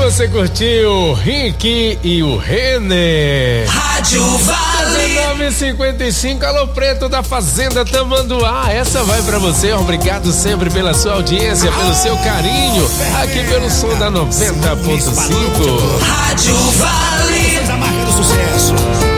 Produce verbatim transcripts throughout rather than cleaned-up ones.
Você curtiu Rick e o Renner. Rádio Vale nove e cinquenta e cinco, alô Preto da Fazenda Tamanduá. Essa vai pra você, obrigado sempre pela sua audiência, pelo seu carinho, aqui pelo som da noventa ponto cinco. Rádio Vale. Amarrando sucesso.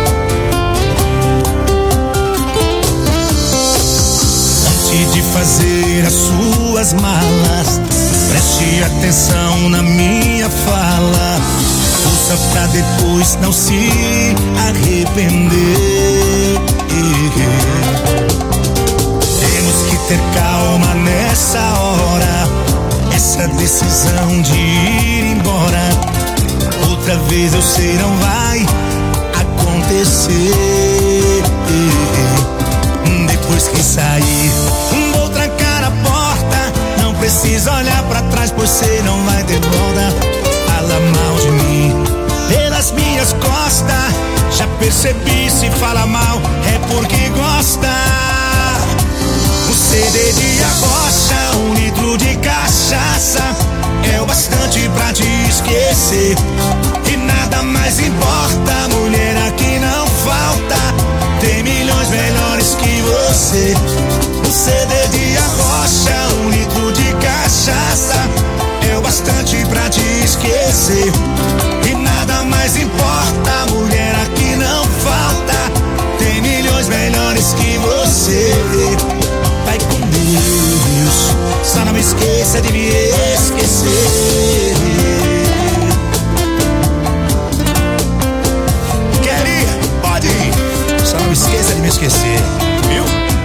Antes de fazer as suas malas, preste atenção na minha fala. Ouça pra depois não se arrepender. Temos que ter calma nessa hora. Essa decisão de ir embora, outra vez eu sei não vai acontecer. Depois que sair, vou trancar a porta. Não precisa olhar pra trás, pois sei não vai ter volta. Fala mal de mim pelas minhas costas. Já percebi, se fala mal é porque gosta. Um C D de arrocha, um litro de cachaça é o bastante pra te esquecer. E nada mais importa, mulher aqui não falta. Tem milhões melhores que você. Um C D de arrocha, um litro de cachaça é o bastante pra te esquecer. E nada mais importa, mulher aqui não falta. Tem milhões melhores que você. Vai com Deus, só não me esqueça de me esquecer. Quer ir? Pode ir. Só não esqueça de me esquecer, viu?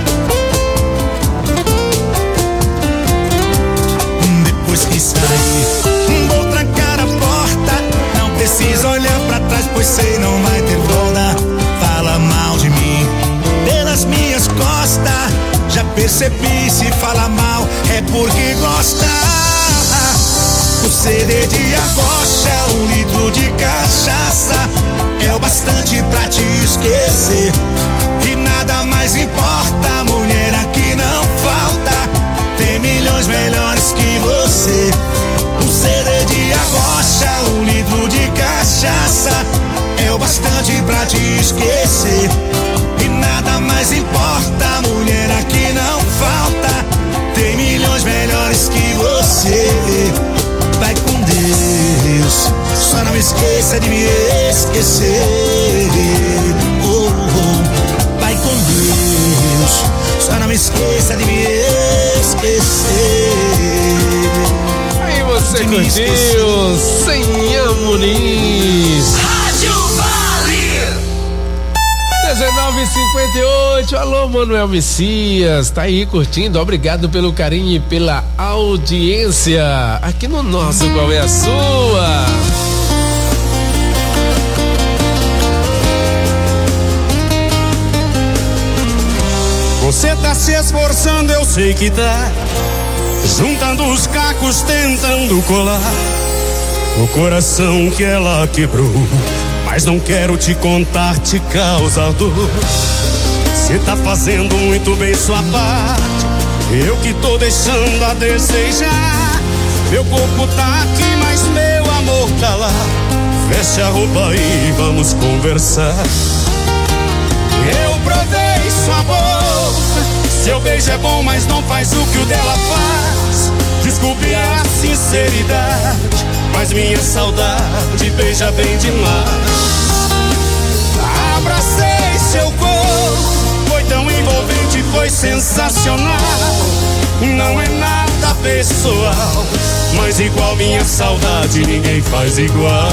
Depois que sair, vou trancar a porta. Não precisa olhar pra trás, pois sei não vai ter volta. Fala mal de mim pelas minhas costas. Já percebi, se fala mal é porque gosta. O C D de arrocha, um litro de cachaça é o bastante pra te esquecer. E nada mais importa, mulher aqui não falta. Tem milhões melhores que você. Um C D de arrocha, um litro de cachaça é o bastante pra te esquecer. E nada mais importa, mulher aqui não falta. Tem milhões melhores que você. Vai com Deus, só não esqueça de me esquecer. Oh, oh. Vai com Deus, só não esqueça de me esquecer. Aí você curtiu Senha Muniz. Rádio Vale dezenove e cinquenta e oito, alô Manuel Messias, tá aí curtindo, obrigado pelo carinho e pela audiência aqui no nosso Qual é a Sua? Você tá se esforçando, eu sei que tá, juntando os cacos, tentando colar o coração que ela quebrou. Mas não quero te contar, te causa dor. Cê tá fazendo muito bem sua parte, eu que tô deixando a desejar. Meu corpo tá aqui, mas meu amor tá lá. Veste a roupa e vamos conversar. Eu provei sua boca, seu beijo é bom, mas não faz o que o dela faz. Desculpe a sinceridade, mas minha saudade beija bem demais. Abracei seu corpo, foi tão envolvente, foi sensacional. Não é nada pessoal, mas igual minha saudade ninguém faz igual.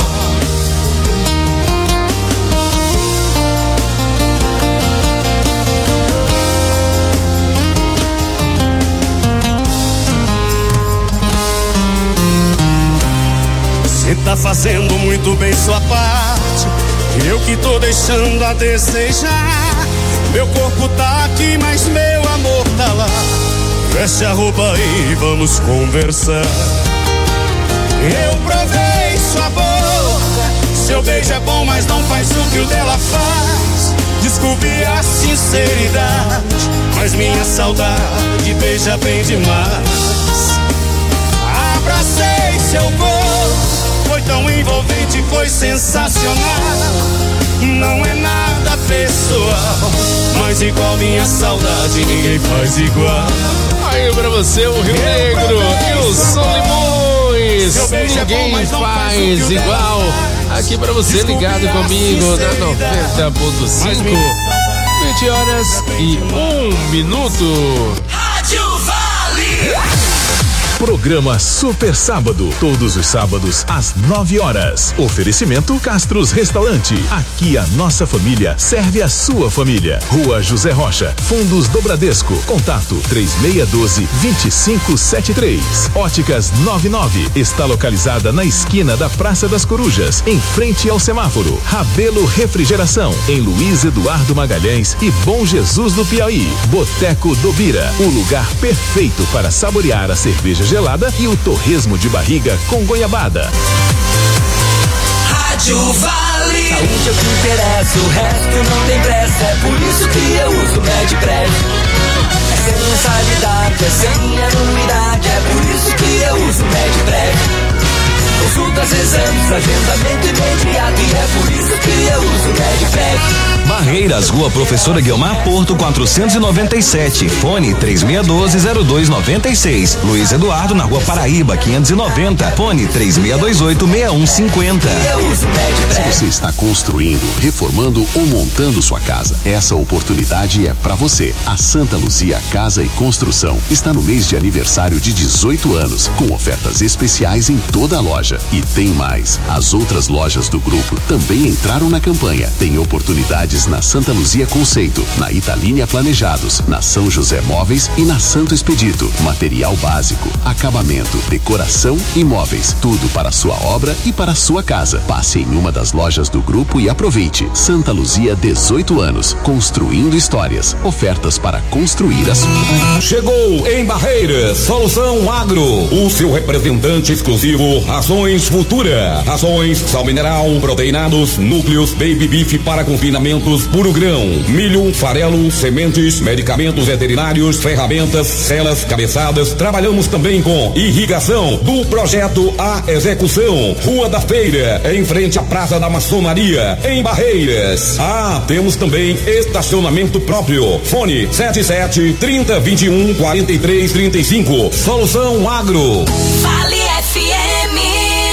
Você tá fazendo muito bem sua parte, eu que tô deixando a desejar. Meu corpo tá aqui, mas meu amor tá lá. Veste a roupa e vamos conversar. Eu provei sua boca, seu beijo é bom, mas não faz o que o dela faz. Desculpe a sinceridade, mas minha saudade beija bem demais. Abracei seu corpo, foi sensacional. Não é nada pessoal, mas igual minha saudade ninguém faz igual. Aí pra você o Rio Negro e o São Limões, ninguém faz igual. Aqui pra você ligado comigo na noventa ponto cinco, vinte horas e um minuto. Rádio Vale. Programa Super Sábado, todos os sábados às nove horas. Oferecimento Castros Restaurante. Aqui a nossa família serve a sua família. Rua José Rocha, Fundos do Bradesco. Contato três seis um dois, dois cinco sete três. Óticas nove nove está localizada na esquina da Praça das Corujas, em frente ao semáforo. Rabelo Refrigeração, em Luiz Eduardo Magalhães e Bom Jesus do Piauí. Boteco do Bira, o lugar perfeito para saborear a cerveja gelada e o torresmo de barriga com goiabada. Rádio Vale. Saúde é o que interessa, o resto não tem pressa. É por isso que eu uso Medprev. É sem mensalidade, é sem anuidade. É por isso que eu uso Medprev. Consultas, exames, agendamento imediato. E é por isso que eu uso Medprev. Barreiras, Rua Professora Guiomar Porto quatrocentos e noventa e sete, fone três seis um dois, zero dois nove seis. Luiz Eduardo na Rua Paraíba quinhentos e noventa, fone três seis dois oito, seis um cinco zero. Se você está construindo, reformando ou montando sua casa, essa oportunidade é para você. A Santa Luzia Casa e Construção está no mês de aniversário de dezoito anos, com ofertas especiais em toda a loja. E tem mais, as outras lojas do grupo também entraram na campanha. Tem oportunidades na Santa Luzia Conceito, na Italínia Planejados, na São José Móveis e na Santo Expedito. Material básico, acabamento, decoração e móveis. Tudo para a sua obra e para a sua casa. Passe em uma das lojas do grupo e aproveite. Santa Luzia, dezoito anos. Construindo histórias. Ofertas para construir a sua. Chegou em Barreiras, Solução Agro, o seu representante exclusivo, Rações Futura. Rações, sal mineral, proteinados, núcleos, baby beef para confinamento, puro grão, milho, farelo, sementes, medicamentos veterinários, ferramentas, celas, cabeçadas. Trabalhamos também com irrigação. Do projeto à execução. Rua da Feira, em frente à Praça da Maçonaria, em Barreiras. Ah, temos também estacionamento próprio. Fone sete sete, trinta, vinte e um, quarenta e três, trinta e cinco. Solução Agro. Vale F M.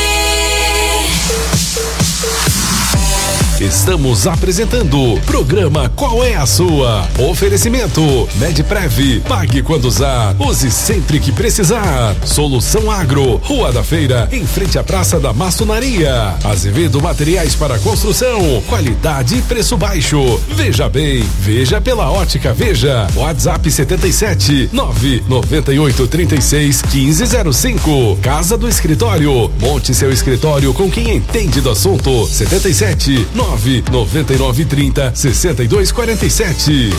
Estamos apresentando o programa Qual é a Sua? Oferecimento Medprev, pague quando usar, use sempre que precisar. Solução Agro, Rua da Feira, em frente à Praça da Maçonaria. Azevedo Materiais para Construção, qualidade e preço baixo. Veja bem, veja pela Ótica Veja. WhatsApp setenta e sete, nove noventa e oito, trinta e seis, quinze zero cinco. Casa do Escritório, monte seu escritório com quem entende do assunto. setenta e sete, nove noventa e nove, trinta, sessenta e dois, quarenta e sete.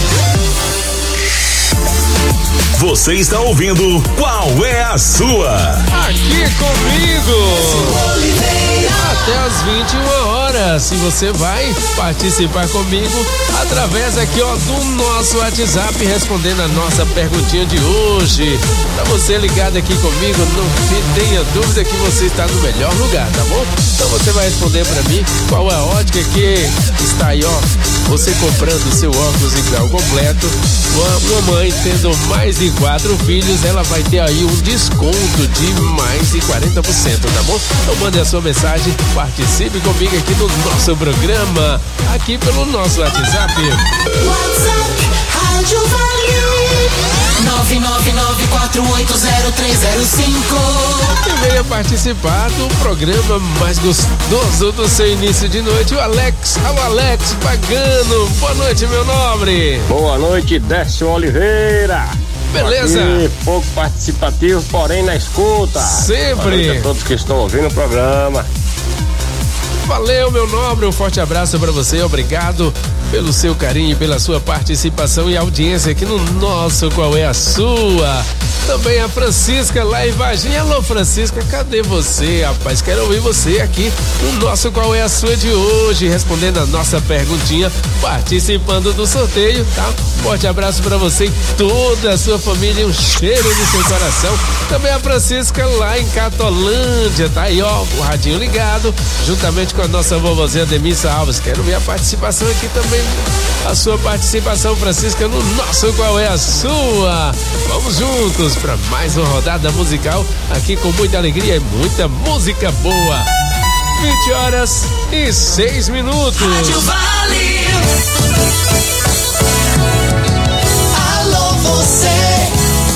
Você está ouvindo Qual é a Sua? Aqui comigo até as vinte e uma horas. Se você vai participar comigo através aqui ó do nosso WhatsApp, respondendo a nossa perguntinha de hoje. Pra você ligado aqui comigo, não tenha dúvida que você está no melhor lugar, tá bom? Então você vai responder pra mim qual é a ótica que está aí ó, você comprando seu óculos em grau completo. Uma mãe tendo mais de quatro filhos, ela vai ter aí um desconto de mais de quarenta por cento, tá bom? Então mande a sua mensagem, participe comigo aqui no nosso programa, aqui pelo nosso WhatsApp. WhatsApp Rádio Vale nove nove nove, quatro oito zero, três zero cinco. E venha participar do programa mais gostoso do seu início de noite, o Alex. Alô, Alex Pagano. Boa noite, meu nobre. Boa noite, Décio Oliveira. Beleza. Aqui, pouco participativo, porém na escuta. Sempre. Boa noite a todos que estão ouvindo o programa. Valeu, meu nobre, um forte abraço pra você, obrigado pelo seu carinho e pela sua participação e audiência aqui no nosso Qual é a Sua. Também a Francisca lá em Varginha. Alô, Francisca, cadê você, rapaz? Quero ouvir você aqui no nosso Qual é a Sua de hoje, respondendo a nossa perguntinha, participando do sorteio, tá? Forte abraço pra você e toda a sua família, um cheiro no seu coração. Também a Francisca lá em Catolândia, tá aí, ó, o radinho ligado, juntamente com a nossa vovozinha Demissa Alves. Quero ver a participação aqui também, a sua participação, Francisca, no nosso Qual é a Sua. Vamos juntos para mais uma rodada musical aqui com muita alegria e muita música boa. vinte horas e seis minutos. Rádio Vale. Alô, você.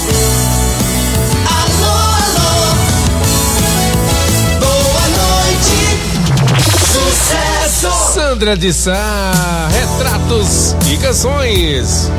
Alô, alô. Boa noite. Sucesso. Sandra de Sá, retratos e canções.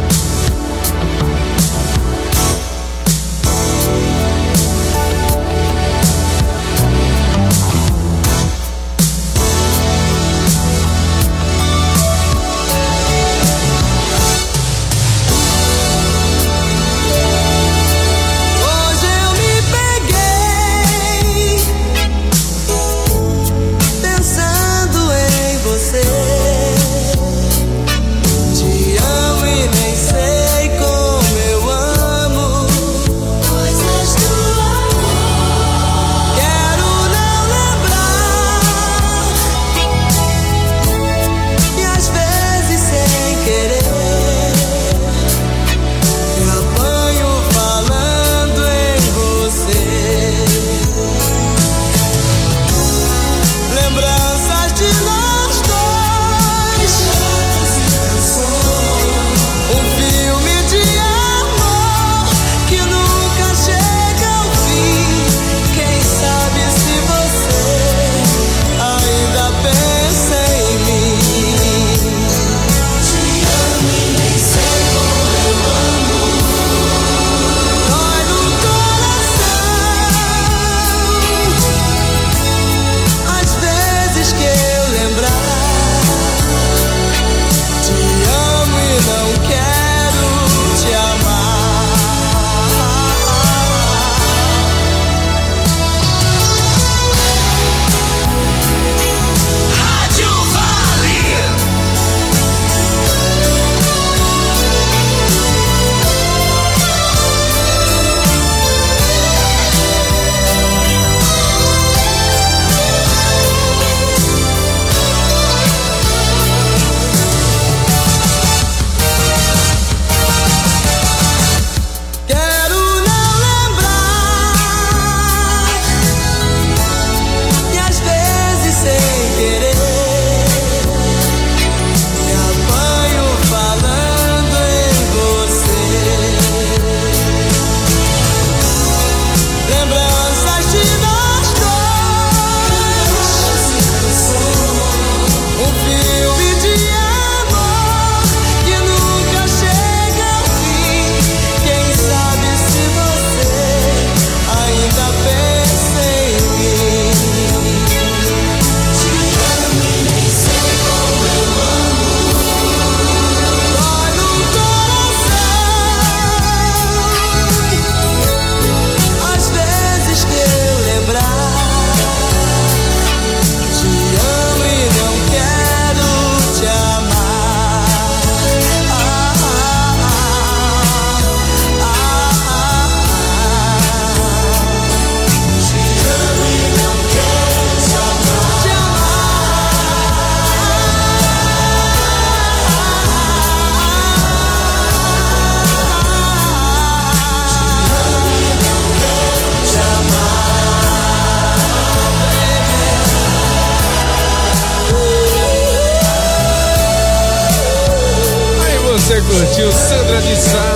Você curtiu Sandra de Sá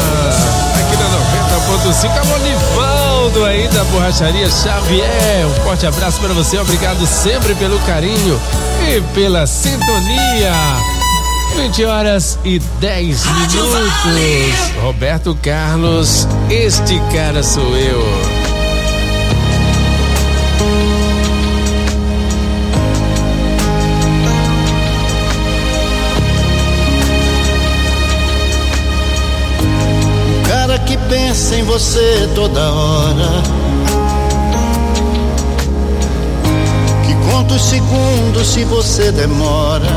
aqui na noventa ponto cinco. A Monivaldo aí da Borracharia Xavier. Um forte abraço para você, obrigado sempre pelo carinho e pela sintonia. vinte horas e dez minutos. Roberto Carlos, este cara sou eu. você toda hora. Que conta os segundos se você demora.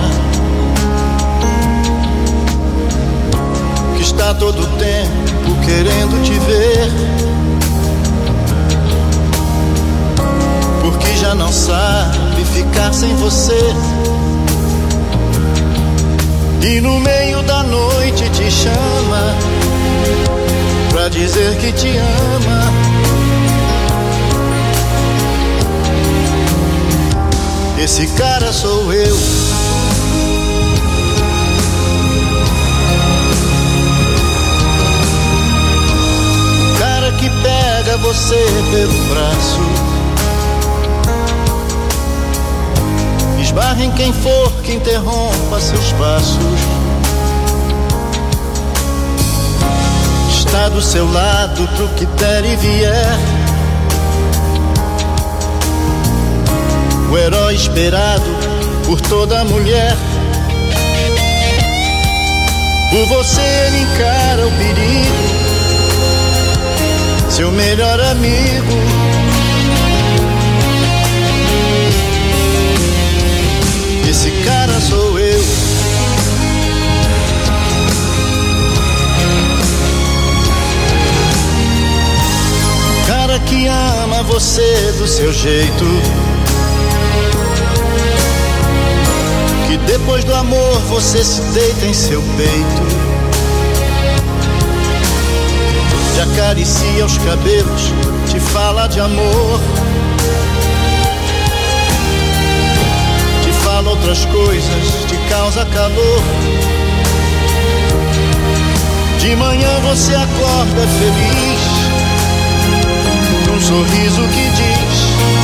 Que está todo o tempo querendo te ver. Porque já não sabe ficar sem você. E no meio da noite te chama pra dizer que te ama. Esse cara sou eu. O cara que pega você pelo braço, esbarra em quem for que interrompa seus passos. Está do seu lado pro que der e vier. O herói esperado por toda mulher. Por você ele encara o perigo, seu melhor amigo. Esse cara sou eu. Cara que ama você do seu jeito. Que depois do amor você se deita em seu peito. Te acaricia os cabelos, te fala de amor. Fala outras coisas, te causa calor. De manhã você acorda feliz, num sorriso que diz: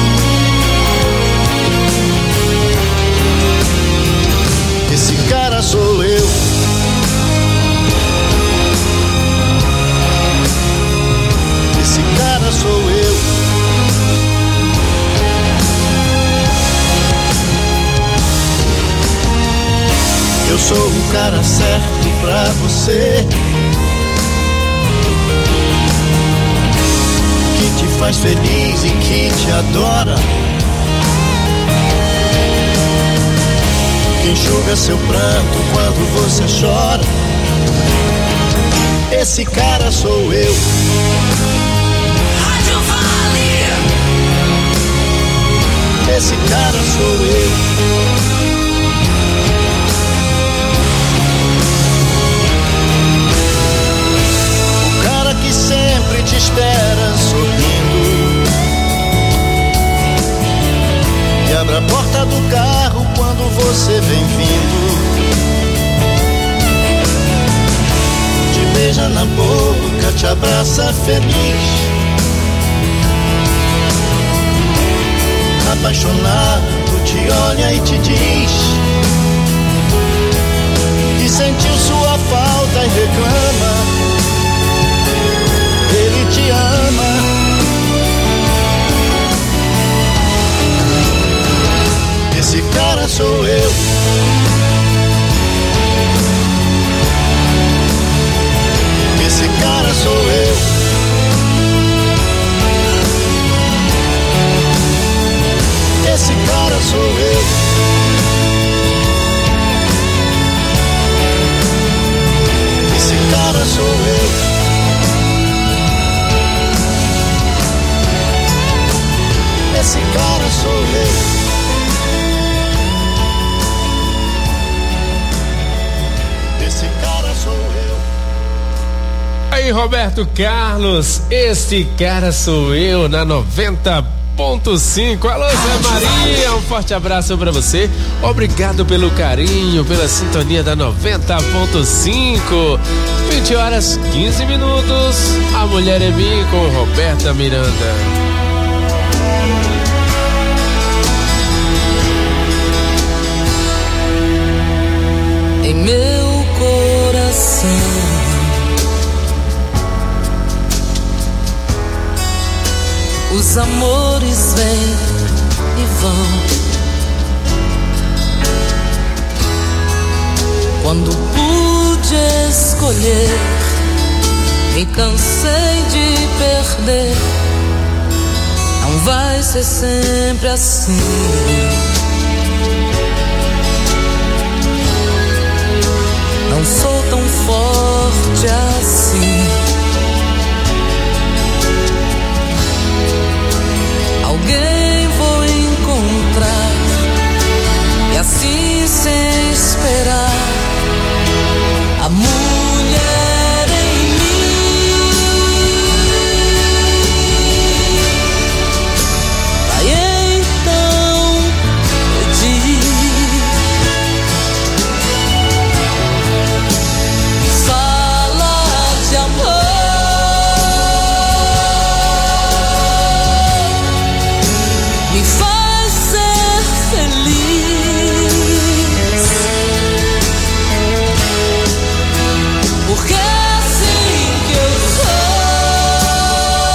esse cara sou eu. Esse cara sou eu. Eu sou o cara certo pra você, que te faz feliz e que te adora, que enxuga seu pranto quando você chora. Esse cara sou eu. Rádio Vale. Esse cara sou eu. Que sempre te espera sorrindo e abre a porta do carro quando você vem vindo. Te beija na boca, te abraça feliz, apaixonado te olha e te diz que sentiu sua falta e reclama. Ele te ama. Esse cara sou eu. Esse cara sou eu. Esse cara sou eu. Esse cara sou eu. Esse cara sou eu. Esse cara sou eu. Aí, Roberto Carlos, esse cara sou eu na noventa ponto cinco. Alô, Zé Maria, um forte abraço pra você. Obrigado pelo carinho, pela sintonia da noventa ponto cinco. vinte horas, quinze minutos. A Mulher é Mim com Roberta Miranda. Em meu coração os amores vêm e vão. Quando pude escolher Me cansei de perder. Não vai ser sempre assim. Não sou tão forte assim. Alguém vou encontrar, e assim sem esperar, a mulher em mim vai então pedir. Fala de amor, me faz ser feliz, porque é assim que eu sou.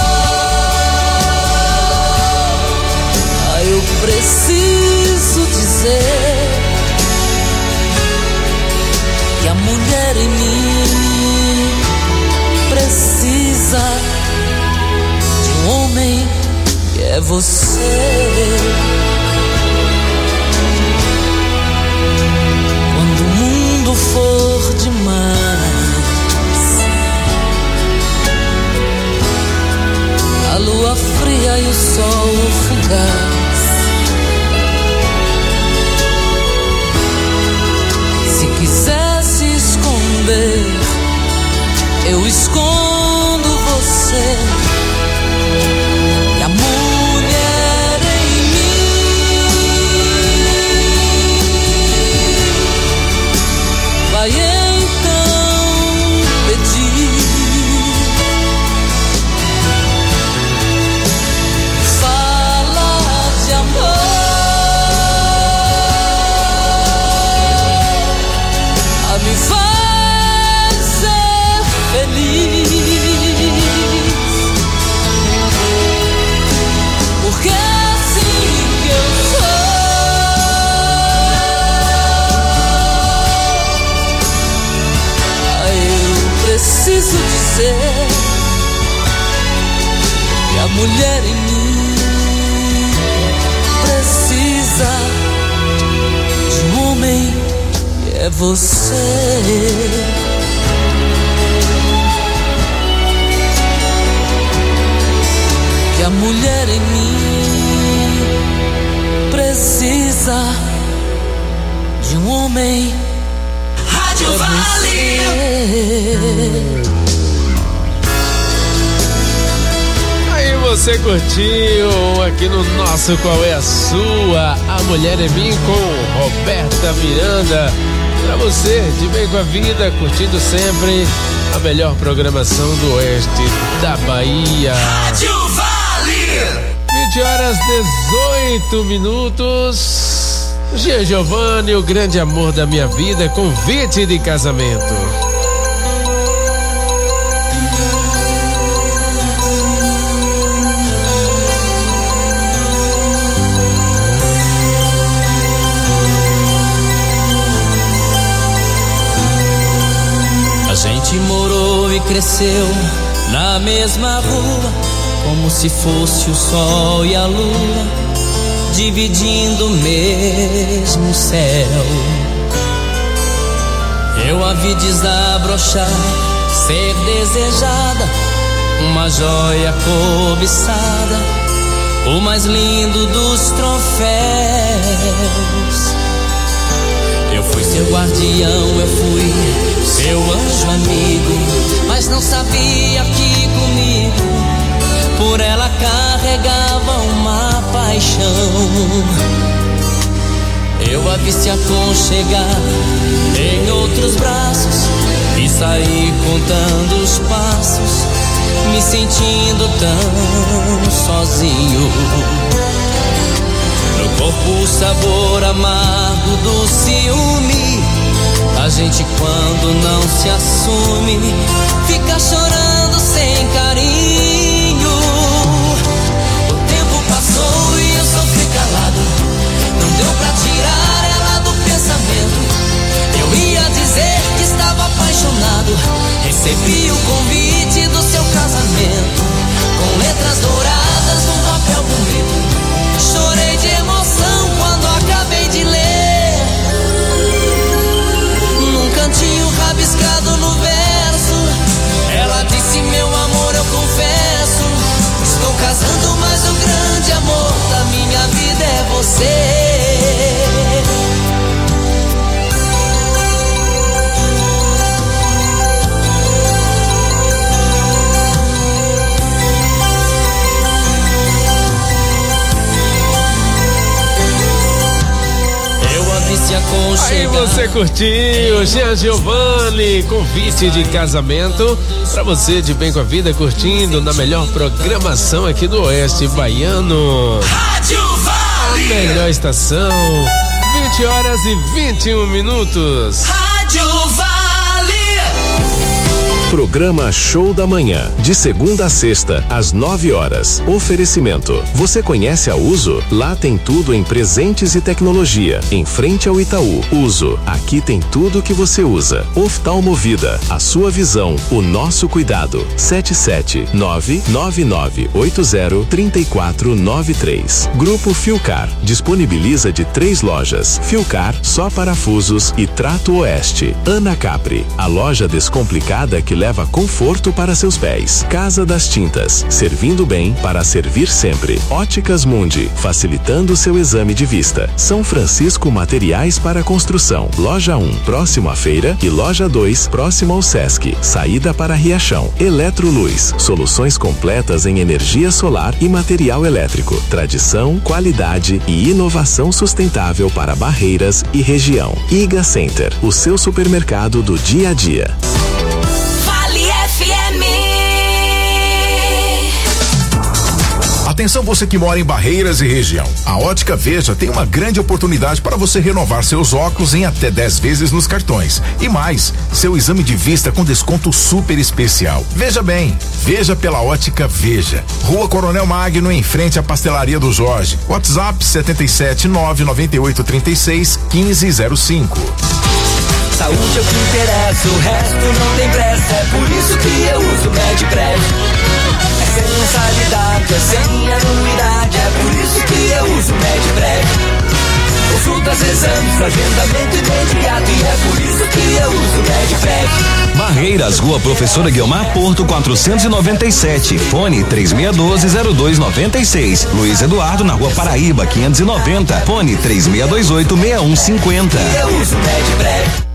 Ah, eu preciso dizer que a mulher em mim precisa de um homem que é você. Quando o mundo for demais, a lua fria e o sol fugaz, se quiser se esconder, eu escondo você. E a mulher em mim vai então pedir. Fala de amor, a me faz ser feliz, porque é assim que eu sou. Ah, eu preciso dizer que a mulher em mim precisa de um homem que é você. Que a mulher em mim precisa de um homem. Rádio Vale. Aí você curtiu aqui no nosso Qual é a Sua? A Mulher em Mim com Roberta Miranda. Pra você, de bem com a vida, curtindo sempre a melhor programação do oeste da Bahia. Rádio Vale. vinte horas dezoito minutos. Gia Giovanni, o grande amor da minha vida, convite de casamento. A gente morou e cresceu na mesma rua, como se fosse o sol e a lua, dividindo o mesmo céu. Eu a vi desabrochar, ser desejada, uma joia cobiçada, o mais lindo dos troféus. Eu fui seu guardião, eu fui seu anjo amigo, mas não sabia que comigo por ela carregava uma paixão. Eu a vi se aconchegar em outros braços e saí contando os passos, me sentindo tão sozinho. No corpo o sabor amargo do ciúme, a gente quando não se assume fica chorando sem carinho. O tempo passou e eu sofri calado, não deu pra tirar ela do pensamento. Eu ia dizer que estava apaixonado, recebi o convite do você. Aí você curtiu Jean Giovanni, convite de casamento pra você de bem com a vida, curtindo na melhor programação aqui do Oeste Baiano. Rádio Vale, a melhor estação, vinte horas e vinte e um minutos. Rádio Vale. Programa Show da Manhã, de segunda a sexta, às nove horas. Oferecimento. Você conhece a Uso? Lá tem tudo em presentes e tecnologia. Em frente ao Itaú. Uso. Aqui tem tudo que você usa. Oftalmovida. A sua visão, o nosso cuidado. sete sete nove nove nove oito zero três quatro nove três. Grupo Filcar. Disponibiliza de três lojas. Filcar, só parafusos e Trato Oeste. Ana Capri. A loja descomplicada que leva conforto para seus pés. Casa das Tintas, servindo bem para servir sempre. Óticas Mundi, facilitando seu exame de vista. São Francisco Materiais para Construção. Loja um, próximo à feira, e Loja dois, próximo ao Sesc. Saída para Riachão. Eletroluz, soluções completas em energia solar e material elétrico. Tradição, qualidade e inovação sustentável para Barreiras e região. Iga Center, o seu supermercado do dia a dia. Atenção você que mora em Barreiras e região. A Ótica Veja tem uma grande oportunidade para você renovar seus óculos em até dez vezes nos cartões. E mais, seu exame de vista com desconto super especial. Veja bem, veja pela Ótica Veja. Rua Coronel Magno, em frente à Pastelaria do Jorge. WhatsApp sete sete nove nove oito três seis um cinco zero cinco. Saúde é o que interessa, o resto não tem pressa. É por isso que eu uso Medprev. É sem mensalidade, é sem anuidade. É por isso que eu uso Medprev. Consultas, exames, agendamento imediato. E é por isso que eu uso Medprev. Barreiras, Rua Professora Guiomar Porto quatrocentos e noventa e sete. Fone três seis um dois zero dois nove seis. Luiz Eduardo na Rua Paraíba quinhentos e noventa. Fone três seis dois oito seis um cinco zero. Eu uso Medprev.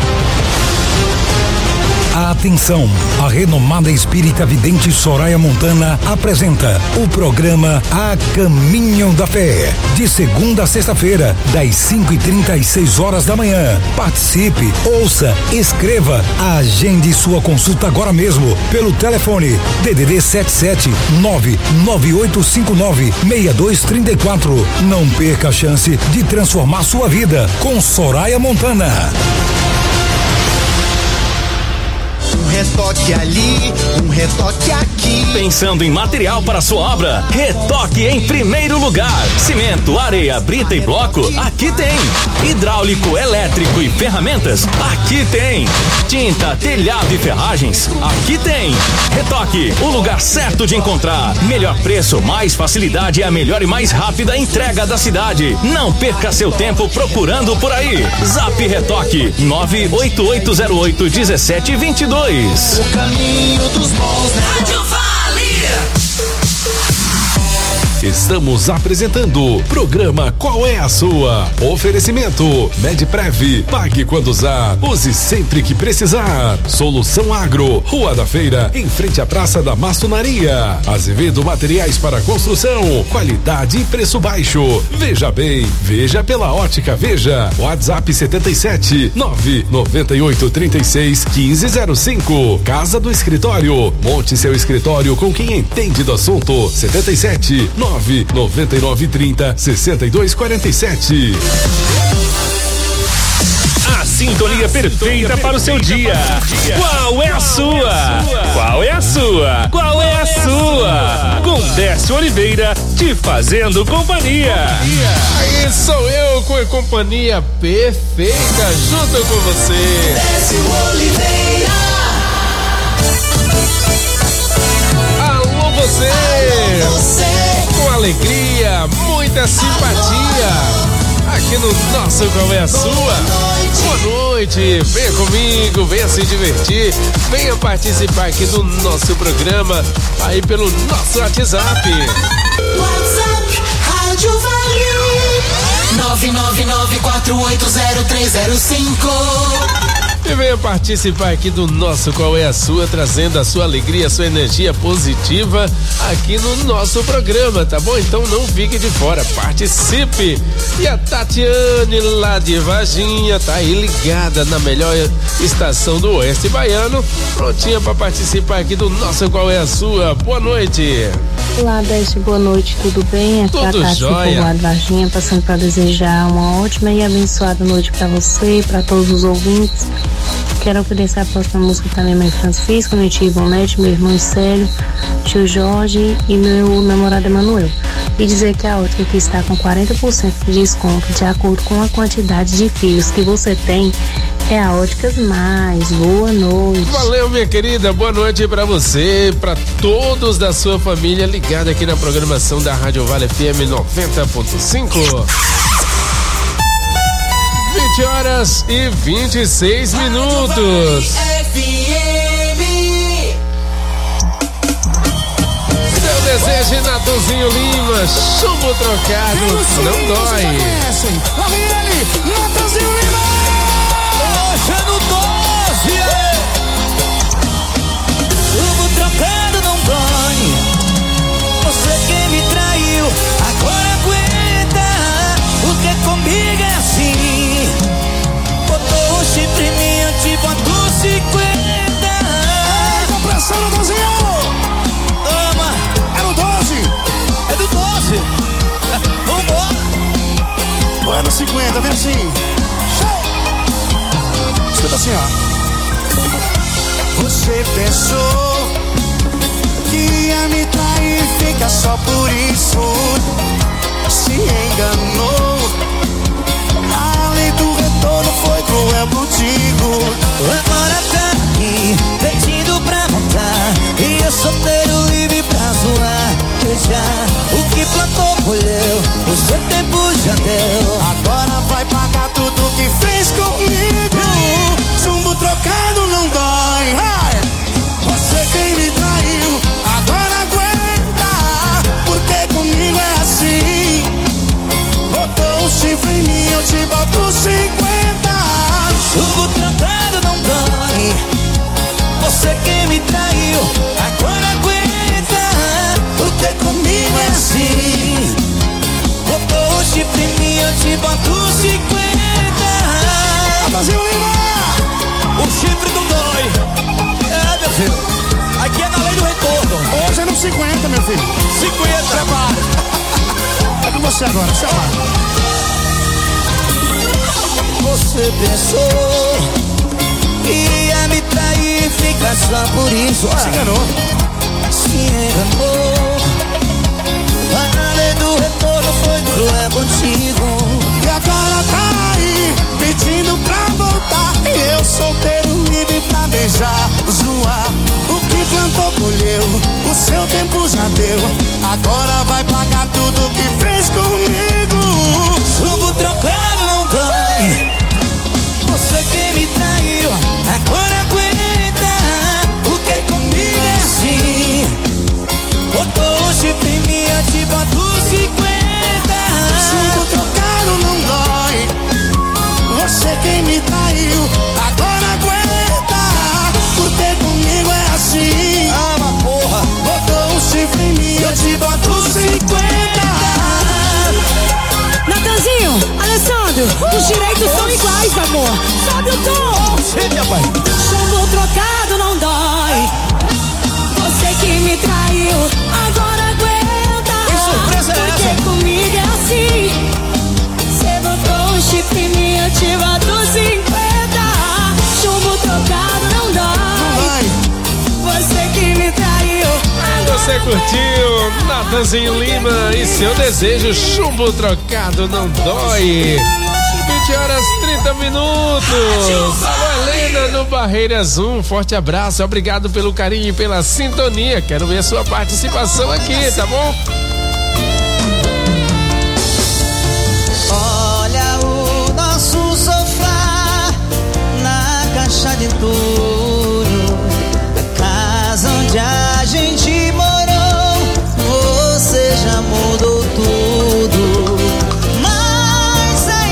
Atenção, a renomada espírita vidente Soraya Montana apresenta o programa A Caminho da Fé, de segunda a sexta-feira, das cinco e trinta e seis horas da manhã. Participe, ouça, escreva, agende sua consulta agora mesmo pelo telefone D D D sete sete nove nove oito cinco nove seis dois três quatro. Não perca a chance de transformar sua vida com Soraya Montana. Um retoque ali, um retoque aqui. Pensando em material para sua obra? Retoque em primeiro lugar. Cimento, areia, brita e bloco? Aqui tem. Hidráulico, elétrico e ferramentas? Aqui tem. Tinta, telhado e ferragens? Aqui tem. Retoque, o lugar certo de encontrar. Melhor preço, mais facilidade e a melhor e mais rápida entrega da cidade. Não perca seu tempo procurando por aí. Zap Retoque nove oito oito zero oito um sete dois dois. O caminho dos bons, Rádio Vale. Estamos apresentando o programa Qual é a Sua? Oferecimento Medprev, pague quando usar, use sempre que precisar. Solução Agro, Rua da Feira, em frente à Praça da Maçonaria. Azevedo Materiais para Construção, qualidade e preço baixo. Veja bem, veja pela Ótica Veja. WhatsApp sete sete nove nove oito três seis um cinco zero cinco. Casa do Escritório, monte seu escritório com quem entende do assunto. sete sete nove nove nove trinta sessenta e dois quarenta e sete. A sintonia perfeita para o seu dia. Qual é a sua? Qual é a sua? Qual é a sua? Com Décio Oliveira te fazendo companhia. Aí sou eu com a companhia perfeita junto com você. Décio Oliveira. Alô você. Alô você. Com alegria, muita simpatia. Aqui no nosso Qual é a Sua? Boa noite, venha comigo, venha se divertir, venha participar aqui do nosso programa, aí pelo nosso WhatsApp. WhatsApp Rádio Vale. nove nove nove quatro oito zero três zero cinco. E venha participar aqui do nosso Qual é a Sua, trazendo a sua alegria, a sua energia positiva aqui no nosso programa, tá bom? Então não fique de fora, participe! E a Tatiane lá de Varginha tá aí ligada na melhor estação do Oeste Baiano, prontinha para participar aqui do nosso Qual é a Sua. Boa noite! Olá, Deste, boa noite, tudo bem? Aqui Tudo é a Tati jóia. de Varginha, passando para desejar uma ótima e abençoada noite para você e para todos os ouvintes. Quero oferecer a próxima música para minha mãe Francisca, meu tio Ivonete, meu irmão Célio, tio Jorge e meu namorado Emanuel. E dizer que a ótica que está com quarenta por cento de desconto, de acordo com a quantidade de filhos que você tem, é a Óticas Mais. Boa noite. Valeu, minha querida, boa noite pra você, pra todos da sua família ligada aqui na programação da Rádio Vale F M noventa ponto cinco. vinte horas e vinte e seis minutos. Seu desejo, Natanzinho Lima, chumbo trocado, não dói. Lá vem ele, Natanzinho Lima! Hoje é no doze! Chumbo trocado não dói. Você que me traiu, agora aguenta. Porque comigo é assim. Botou o chifre em mim, eu te boto cinquenta. Ei, compressão, Natanzinho! Ama! É no doze! É do doze! Vambora! Ou é no cinquenta, vem assim. Escuta assim, ó. Você pensou que ia me trair, fica só por isso. Se enganou. A lei do retorno foi cruel contigo. Agora tá aqui, pedindo pra voltar. E eu solteiro livre pra zoar. Já o que plantou colheu, o seu tempo já deu. Agora vai pagar tudo que fez comigo. Chumbo trocado não dói. Ai! Você quem me traiu, agora aguenta. Porque comigo é assim. Botou um chifre em mim, eu te boto cinquenta. Chumbo trocado não dói. Você quem me traiu, agora aguenta. Porque comigo é assim. Botou o chifre em mim, eu te boto cinquenta. Brasil Lima! O chifre não dói. É, meu filho. Aqui é na lei do retorno. Hoje é no cinquenta, meu filho. cinquenta. Prepara. É com você agora, se amarra. Você pensou que ia me trair, fica só por isso. Se enganou. Se enganou. A lei do retorno foi cruel contigo. E agora tá aí, pedindo pra voltar. E eu solteiro livre pra beijar, zoar. O que plantou colheu, o seu tempo já deu. Agora vai pagar tudo que fez comigo. Chumbo trocado não dói. Você que me traiu, agora aguenta. Porque comigo é assim. Botou o chifre em mim, eu te boto cinquenta. Chumbo trocado não dói. Você quem me traiu, agora aguenta. Porque comigo é assim. Ama, porra. Botou um chifre em mim, eu te boto cinquenta. Natanzinho, Alessandro, os direitos são iguais, amor. Sobe o tom. Sim, meu pai. Chumbo trocado não dói. Você que me traiu, agora aguenta. Que surpresa é Porque essa? comigo é assim. Você botou um chifre em mim, eu te boto cinquenta. Chumbo trocado não dói. Você que me traiu, agora Você curtiu Natanzinho Lima e seu desejo, chumbo trocado não dói. vinte horas trinta minutos. Alô, Helena no Barreiras um, forte abraço, obrigado pelo carinho e pela sintonia. Quero ver a sua participação aqui, tá bom? Olha o nosso sofá na caixa de entulho, a casa onde a gente morou. Você já mudou tudo, mas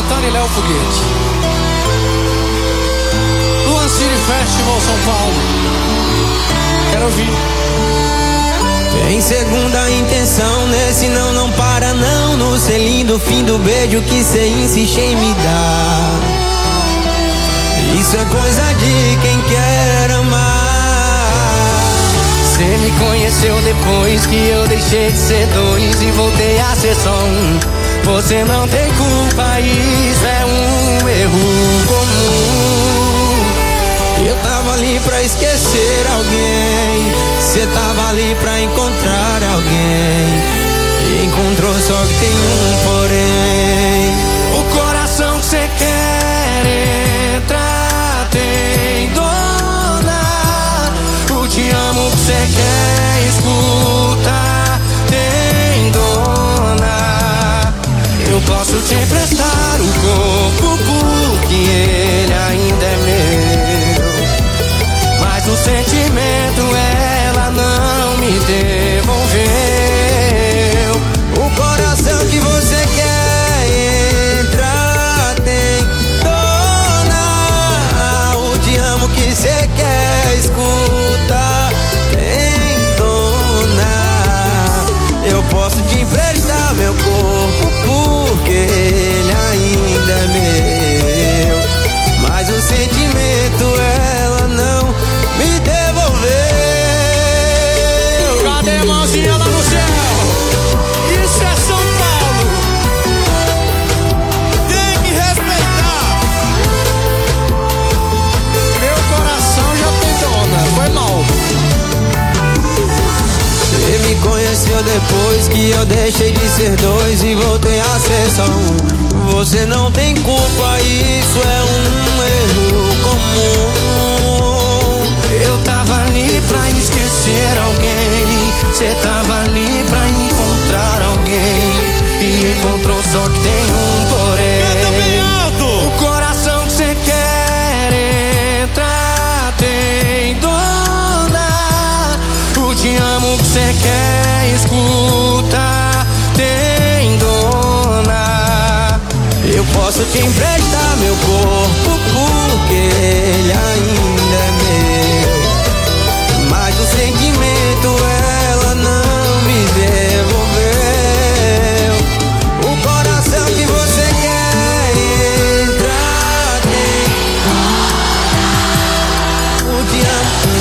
Santana e Léo Foguete. Luan City Festival São Paulo. Quero ouvir. Tem segunda intenção, nesse não, não para não. No selinho do fim do beijo que cê insiste em me dar. Isso é coisa de quem quer amar. Cê me conheceu depois que eu deixei de ser dois e voltei a ser só um. Você não tem culpa, isso é um erro comum. Eu tava ali pra esquecer alguém, cê tava ali pra encontrar alguém. E encontrou, só que tem um porém. O coração que cê quer entrar tem dona. O te amo que cê quer escutar tem dona. Eu posso te emprestar o corpo porque ele ainda é meu. Mas o sentimento ela não me devolveu. O coração que você quer entrar tem dona. O te amo que você quer escutar tem dona. Eu posso te emprestar meu corpo porque ele ainda é meu. Mas o sentimento ela não me devolveu. Cadê a mãozinha lá no céu? Isso é São Paulo. Tem que respeitar. Meu coração já tem dona. Foi mal. Você me conheceu depois que eu deixei de ser dois e voltei a ser só um. Você não tem culpa, isso é um erro comum. Eu tava ali pra esquecer alguém, cê tava ali pra encontrar alguém. E encontrou, só que tem um porém. O coração que cê quer entrar tem dona. O te amo que cê quer escutar tem dona. Eu posso te emprestar meu corpo porque ele ainda é meu. Mas o sentimento ela não me devolveu. O coração que você quer entrar tem. O te amo.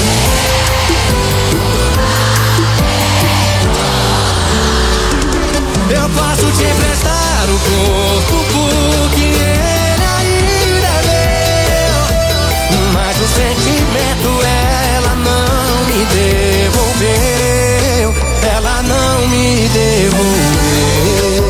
Eu posso te emprestar o corpo porque ele ainda é meu. Mas o sentimento ela não me devolveu. Ela não me devolveu.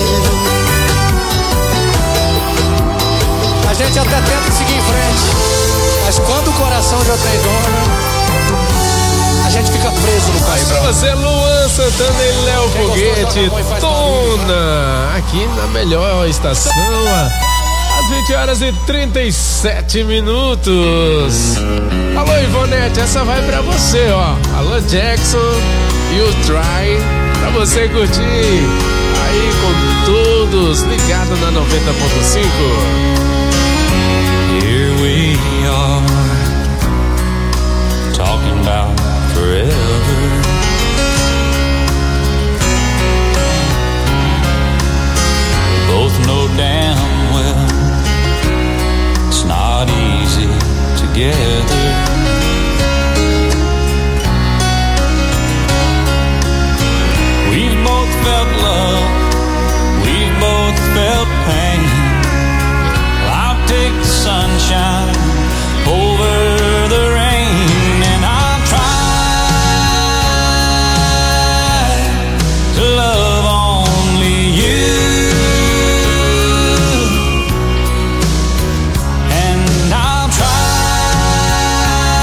A gente até tenta seguir em frente, mas quando o coração já tem dona, a gente fica preso no carro. Pra você, Luan Santana e Léo Foguete, Dona, aqui na melhor estação, às vinte horas e trinta e sete minutos. Alô, Ivonete, essa vai pra você, ó. Alô, Jackson e o Try, pra você curtir aí com todos, ligado na noventa ponto cinco. Here we are, talking about forever. We both know damn well it's not easy together. We've both felt love, we've both felt pain. I'll take the sunshine over the rain, and I'll try to love only you, and I'll try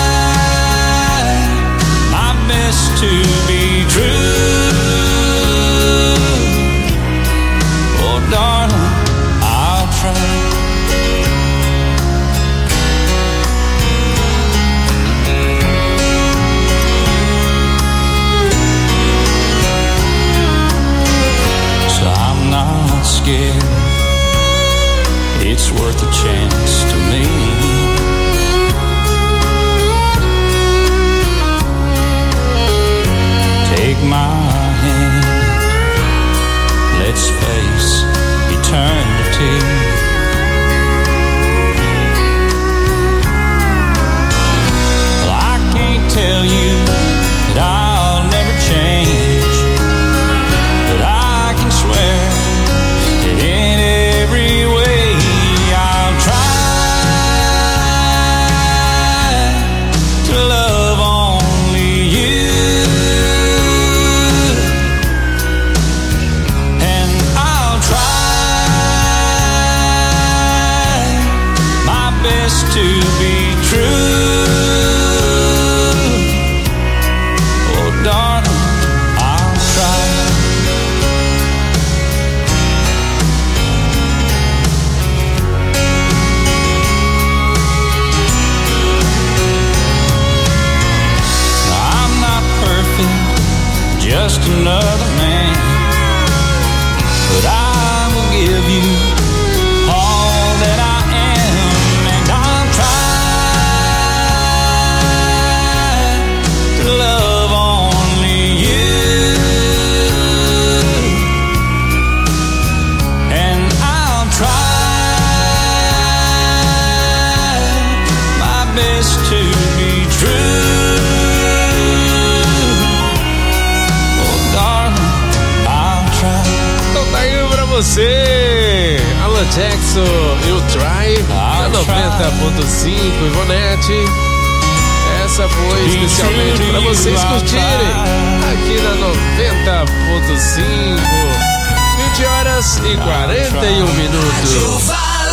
você. Alan Jackson, You Try, na noventa ponto cinco, Ivonete. Essa foi especialmente para vocês curtirem aqui na noventa ponto cinco. vinte horas e quarenta e um minutos.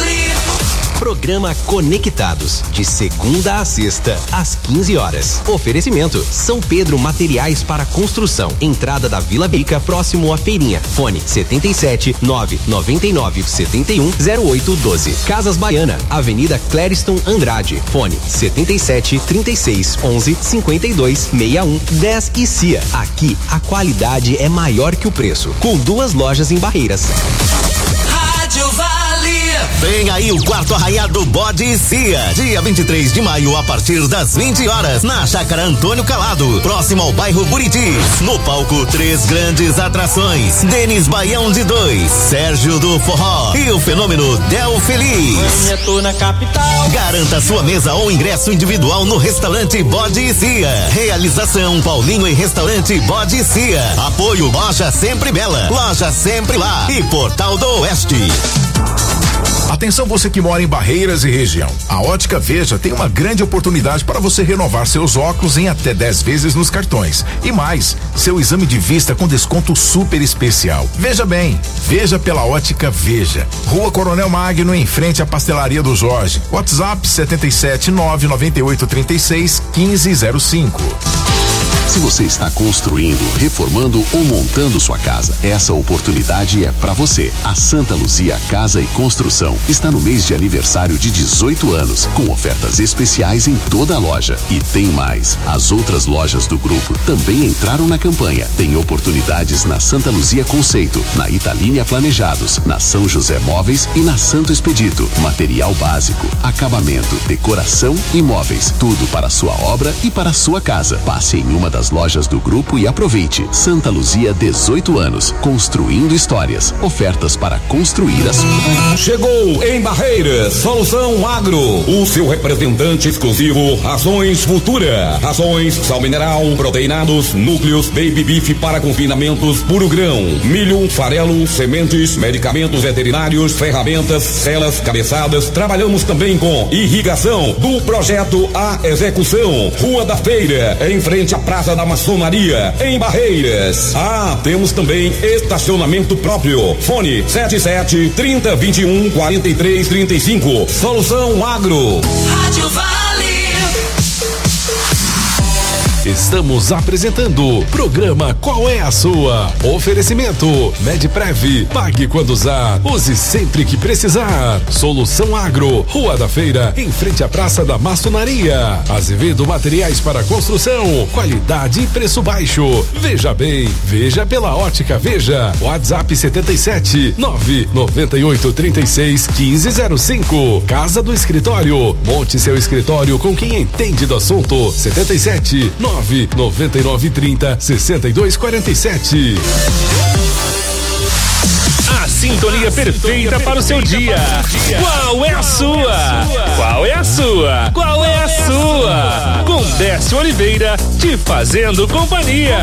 Programa Conectados, de segunda a sexta, às quinze horas. Oferecimento: São Pedro Materiais para Construção. Entrada da Vila Bica, próximo à Feirinha. Fone setenta e sete, nove noventa e nove, setenta e um, zero oito doze. Casas Baiana, Avenida Clériston Andrade. Fone setenta e sete, trinta e seis, onze, cinquenta e dois, sessenta e um, dez e C I A. Aqui, a qualidade é maior que o preço. Com duas lojas em Barreiras. Rádio Vale. Vem aí o quarto arraiado Bode C I A, dia vinte e três de maio, a partir das vinte horas, na Chácara Antônio Calado, próximo ao bairro Buritis. No palco, três grandes atrações: Denis Baião de Dois, Sérgio do Forró e o fenômeno Del Feliz. Eu tô na capital. Garanta sua mesa ou ingresso individual no restaurante Bode C I A. Realização Paulinho e Restaurante Bode C I A. Apoio Loja Sempre Bela, Loja Sempre Lá e Portal do Oeste. Atenção você que mora em Barreiras e região. A Ótica Veja tem uma grande oportunidade para você renovar seus óculos em até dez vezes nos cartões. E mais, seu exame de vista com desconto super especial. Veja bem, veja pela Ótica Veja. Rua Coronel Magno, em frente à Pastelaria do Jorge. WhatsApp setenta e sete, nove noventa e oito, trinta e seis, quinze zero cinco. Se você está construindo, reformando ou montando sua casa, essa oportunidade é para você. A Santa Luzia Casa e Construção está no mês de aniversário de dezoito anos, com ofertas especiais em toda a loja. E tem mais, as outras lojas do grupo também entraram na campanha. Tem oportunidades na Santa Luzia Conceito, na Italínia Planejados, na São José Móveis e na Santo Expedito. Material básico, acabamento, decoração e móveis, tudo para sua obra e para sua casa. Passe em uma das lojas do grupo e aproveite. Santa Luzia, dezoito anos, construindo histórias. Ofertas para construir a sua. Chegou em Barreiras, Solução Agro, o seu representante exclusivo, Rações Futura. Rações, sal mineral, proteinados, núcleos, baby beef para confinamentos, puro grão, milho, farelo, sementes, medicamentos veterinários, ferramentas, celas, cabeçadas. Trabalhamos também com irrigação, do projeto à execução. Rua da Feira, em frente à Praça da Maçonaria, em Barreiras. Ah, temos também estacionamento próprio. Fone sete sete, trinta, vinte e um, quarenta e três, trinta e cinco. Solução Agro. Rádio Vale. Estamos apresentando o programa Qual é a Sua? Oferecimento Medprev, pague quando usar, use sempre que precisar. Solução Agro, Rua da Feira, em frente à Praça da Maçonaria. Azevedo Materiais para Construção, qualidade e preço baixo. Veja bem, veja pela Ótica Veja. WhatsApp setenta e sete, nove noventa e oito, trinta e seis, quinze zero cinco. Casa do Escritório, monte seu escritório com quem entende do assunto. setenta e sete, nove noventa e nove, trinta, sessenta e dois, quarenta e sete. A sintonia perfeita para o seu dia. Qual é a sua? Qual é a sua? Qual é a sua? Com Décio Oliveira te fazendo companhia.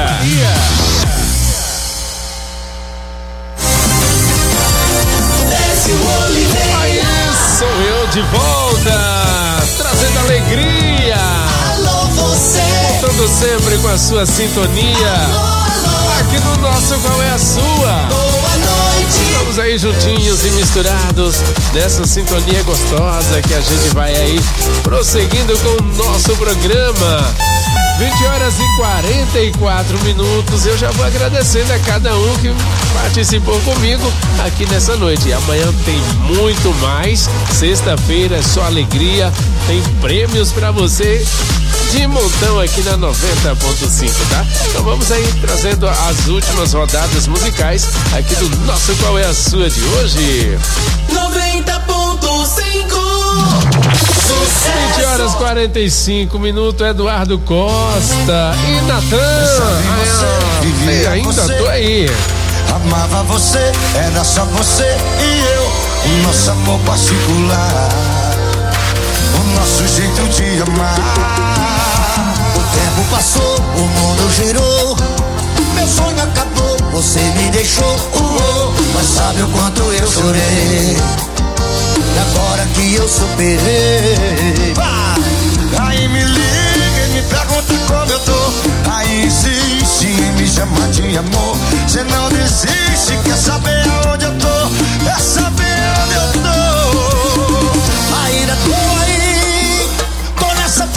Aí sou eu de volta, trazendo alegria. Alô, você. Voltando sempre com a sua sintonia. Aqui no nosso Qual é a Sua? Boa noite. Estamos aí juntinhos e misturados nessa sintonia gostosa que a gente vai aí prosseguindo com o nosso programa. vinte horas e quarenta e quatro minutos. Eu já vou agradecendo a cada um que participou comigo aqui nessa noite. E amanhã tem muito mais. Sexta-feira é só alegria. Tem prêmios pra você de montão aqui na noventa ponto cinco, tá? Então vamos aí trazendo as últimas rodadas musicais aqui do nosso Qual é a Sua de hoje. noventa ponto cinco. vinte horas e quarenta e cinco minutos. Eduardo Costa e Natan. Ah, e ainda tô aí. Amava você, era só você e eu. O nosso amor particular, o nosso jeito de amar. O tempo passou, o mundo girou. Meu sonho acabou, você me deixou. Uh, oh, mas sabe o quanto eu chorei. E agora que eu superei, aí me liga e me pergunta como eu tô. Aí insiste em me chamar de amor. Cê não desiste, quer saber aonde eu tô? Quer saber onde eu tô? Ainda tô aí, tô nessa,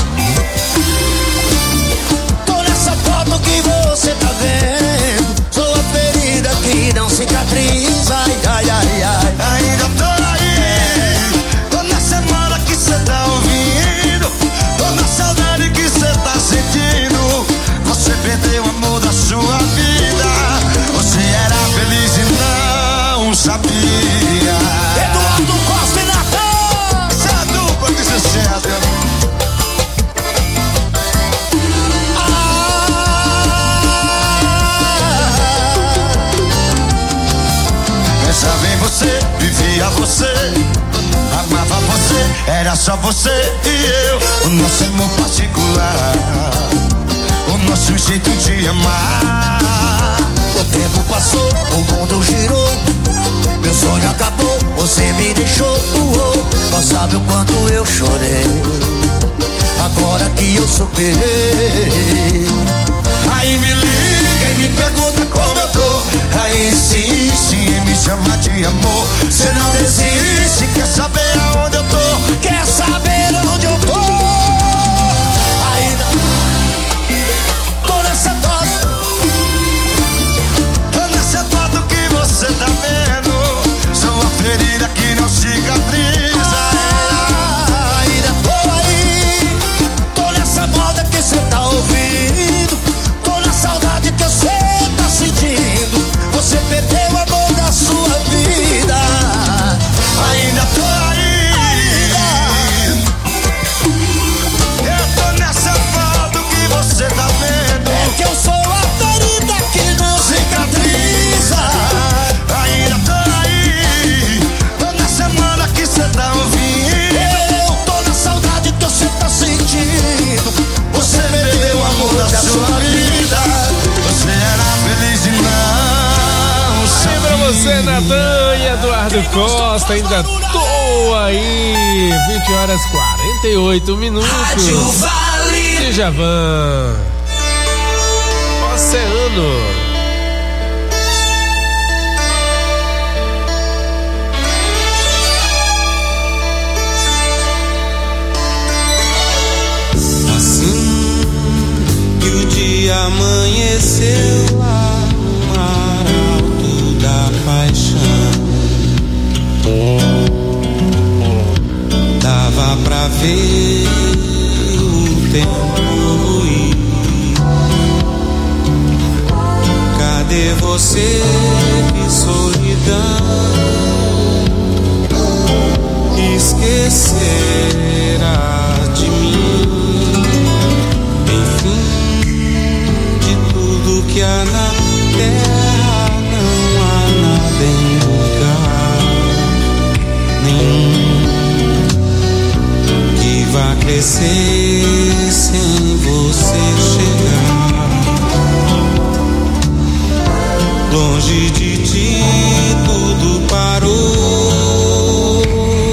tô nessa foto que você tá vendo. Sou a ferida que não cicatriza. Ai, ai, ai, ai. Ainda tô aí, tô na semana que cê tá ouvindo. Tô na saudade que cê tá sentindo. Você perdeu o amor da sua vida. Você era feliz e não sabia. Eduardo Costa e Natan, essa é a dupla de sucesso. Pensava em você, vivia você, amava você, era só você e eu. O nosso amor particular, o nosso jeito de amar. O tempo passou, o mundo girou, meu sonho acabou, você me deixou. Uou, não sabe o quanto eu chorei, agora que eu superei. Aí me liga e me pergunta como eu tô. Aí insiste em me chamar de amor. Cê não desiste, quer saber aonde eu tô? Quer saber onde eu tô? Ainda tô nessa foto, tô nessa foto que você tá vendo. Sou a ferida que não cicatriza. Ainda tô aí, tô nessa moda que cê tá ouvindo. Tô na saudade que você tá sentindo. Você perdeu o amor da sua vida. Ainda tô aí, eu tô nessa foto que você tá vendo. É que eu sou a ferida que não cicatriza. Ainda tô aí, tô na semana que cê tá ouvindo. Eu tô na saudade que você tá sentindo. Você perdeu o amor da sua vida. Você era feliz e não sabia. Pra você, Natan e Eduardo Costa, ainda tô aí. vinte horas e quarenta e oito minutos. Rádio Vale. Djavan, Oceano. Assim que o dia amanheceu lá no arauto da paixão, dava pra ver o tempo ir. Cadê você, que solidão esquecerá de mim? Enfim, de tudo que há na terra não há nada em lugar nenhum que vá crescer sem você chegar. Longe de ti tudo parou.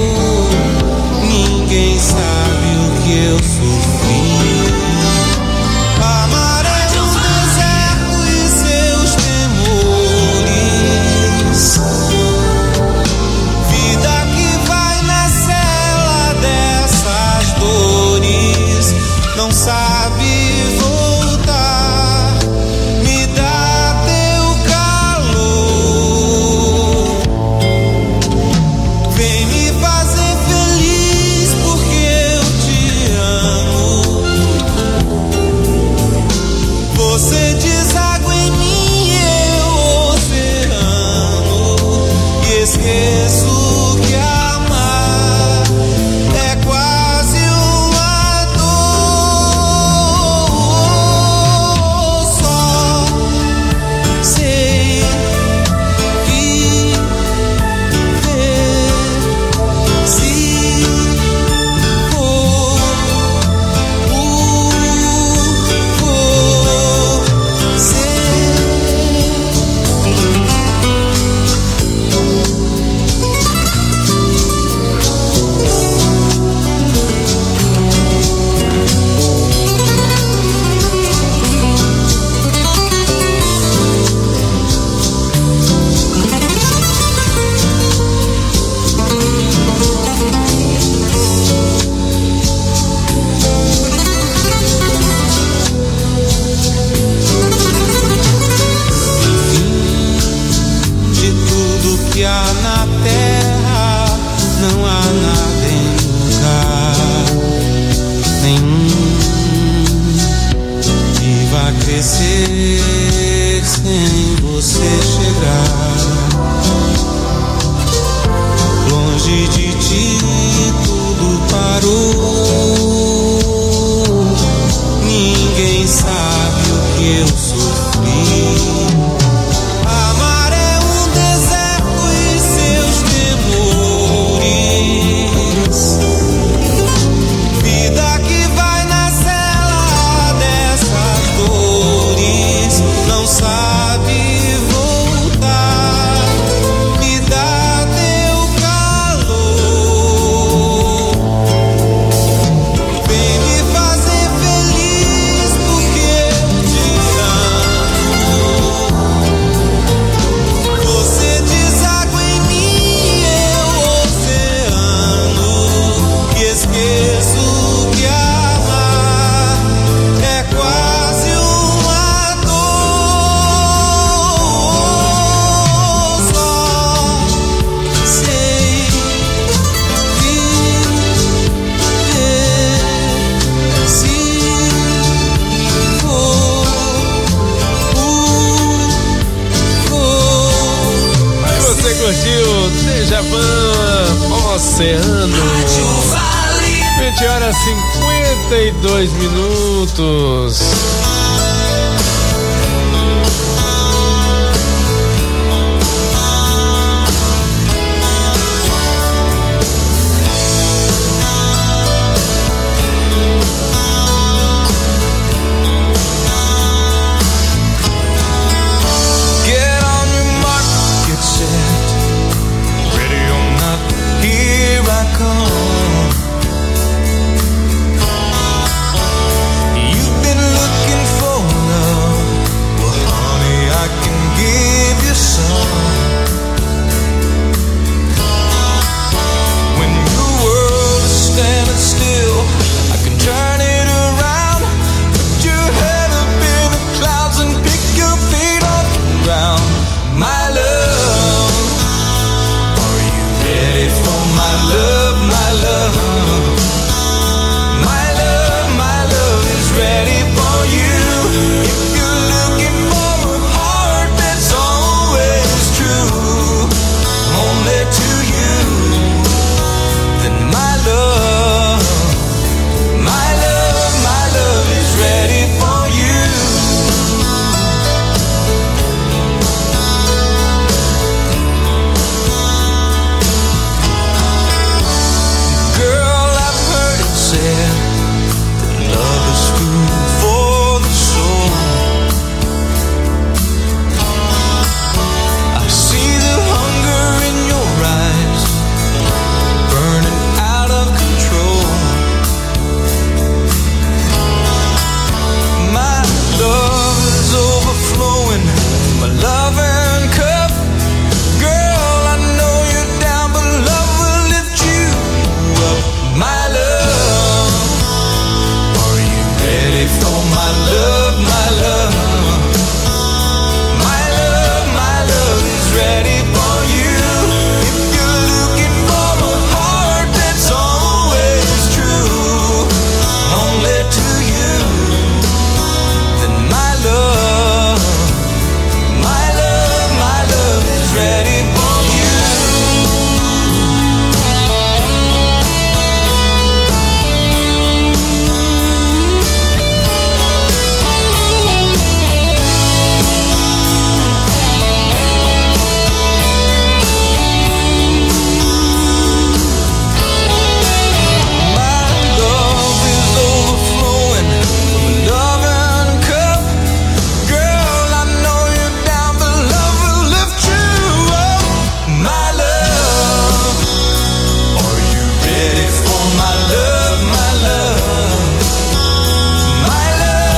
Ninguém sabe o que eu sofri. Amar é um deserto e seus temores. Vida que vai na cela dessas dores. Não sabe voltar. Me dá teu calor. Vem me fazer feliz porque eu te amo. Você deságua em mim, eu oceano. E esqueço que amar é quase uma dor. Djavan, Oceano. vinte horas cinquenta e dois minutos. My love,